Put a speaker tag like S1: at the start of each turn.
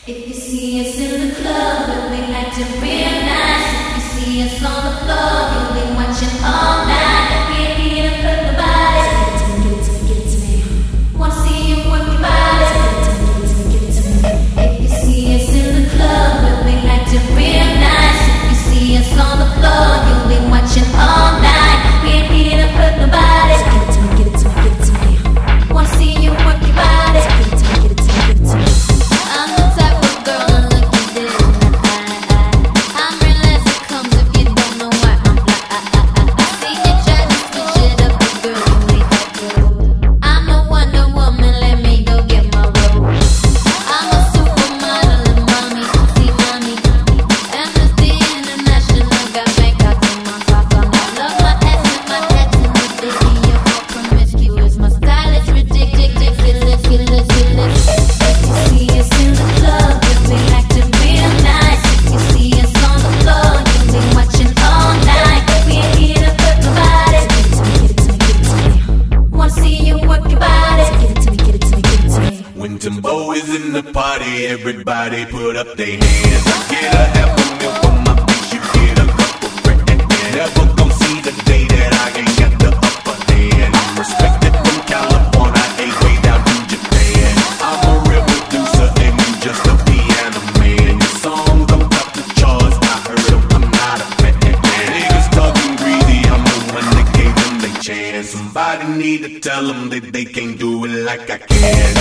S1: If you see us in the club, we'll be acting real nice. If you see us on the floor, you'll be watching all night. We're here to put the body. Get it to me, get it to me. Wanna see you work your body. Get it to me, get it to me. If you see us in the club, we'll be acting real nice. If you see us on the floor, you'll be watching all night. We're here to put the body. Get it to me, get it to me, get it to me. Wanna see you work your body. Get it to me, get it to me, get it to me. I'm the type of girl that look you dead in the eye. I'm real as it comes if you don't know why I'm fly. I see you try to switch it up, but girl, you ain't that good. I'm the Wonder Woman, let me go get my role. I'm a supermodel and mommy, see mommy. Amnesty International got Bangkok in my sock on. I love my ass and my tats and the video for promiscuous. My style is ridiculous, ridiculous. If you see us in the club, we'll be acting real nice. If you see us on the floor, you'll be watching all night. We're here to put the body. Get it to me, get it to me, get it to me. Wanna see you work your body. Get it to me, get it to me, get it to me.
S2: When Timbo is in the party, everybody put up their hands. I get a half a meal for my bitch, you get a couple grand. Never gon' see the day that I ain't got the upper hand. I'm respected from California, ain't way down to Japan. I'm a real producer and you just a piano man. Your songs don't top the charts, I heard them, I'm not a fan. Niggas talking greedy, I'm the one that gave them their chance. Somebody need to tell them that they can't do it like I can.